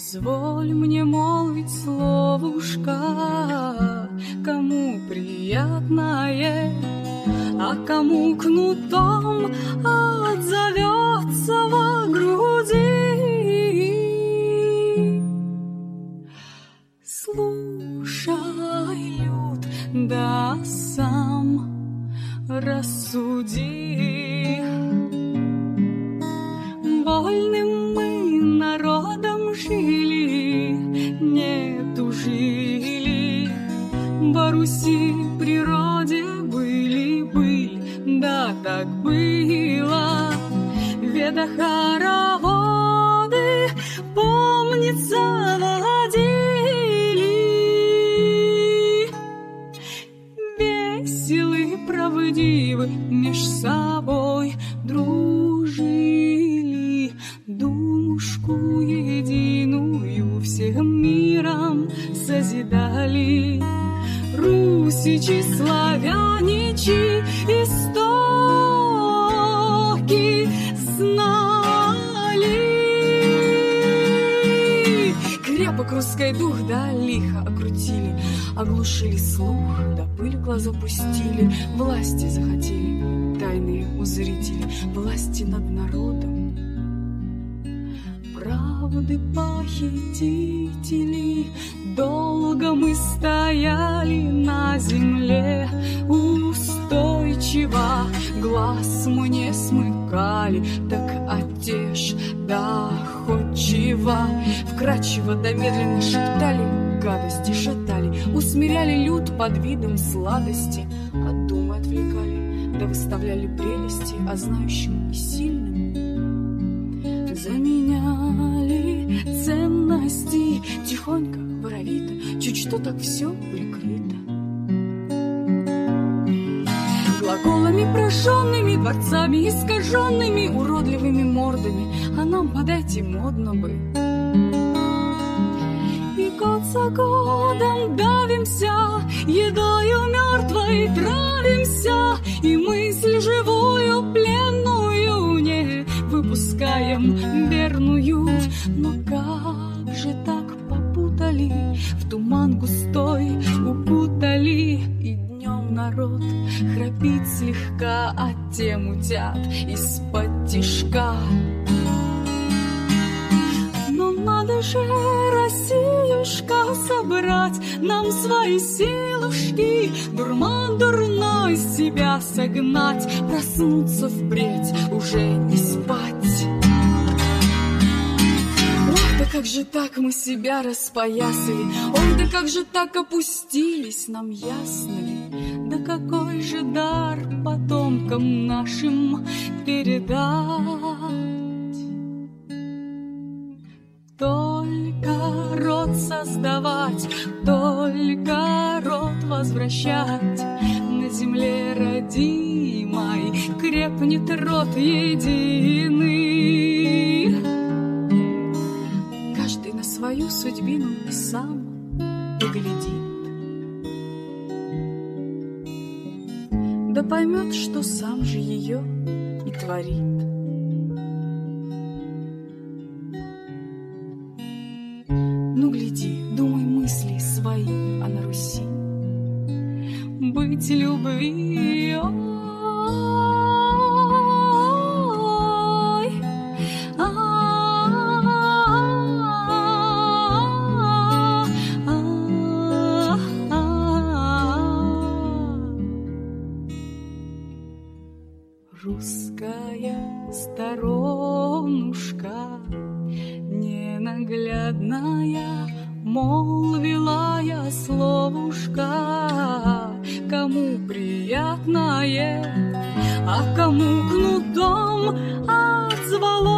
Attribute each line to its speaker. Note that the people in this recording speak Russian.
Speaker 1: Позволь мне молвить словушка, кому приятное, а кому кнутом отзовется во груди. Слушай, люд, да сам рассуди. Вольным мы народом жили, не тужили, во Руси природе были, да так было. В Ведах хороводы, помнится, водили, веселы, правдивы, меж собой дружили, думушку единую всем миром созидали. Русичи, славяничи, истоки знали. Крепок русский дух, да лихо окрутили, оглушили слух, да пыль в глаза пустили. Власти захотели, тайные узрители, власти над народом. Правды похитители, долго мы стояли на земле устойчиво, глаз мы не смыкали, так отешь доходчиво, вкрадчиво да медленно шептали, гадости шатали, усмиряли люд под видом сладости, от думы отвлекали, да выставляли прелести, а знающим и сильным заменяли ценности. Тихонько, воровито, чуть что так все прикрыто. Глаголами прожженными, дворцами искаженными, уродливыми мордами, а нам, подайте, модно бы. И год за годом давимся, едою мертвой травимся, и мысль живую пленную не выпускаем верную. Но как же так попутали, в туман густой укутали, и днем народ храпит слегка, а те мутят из-под тишка. Но надо же, Россиюшка, собрать нам свои силушки, дурман дурной себя согнать, проснуться впредь, уже не спать. Ох, да как же так мы себя распоясали, ой, да как же так опустились, нам ясно ли, да какой же дар потомкам нашим передать. Только род создавать, только род возвращать, на земле родимой крепнет род единый. Каждый на свою судьбину сам поглядит, да поймет, что сам же ее и творит. Ну, гляди, думай мысли свои, а на Руси быть любви, ой, русская сторонушка ненаглядная, молвила я словушка, кому приятное, а кому кнутом отзвало.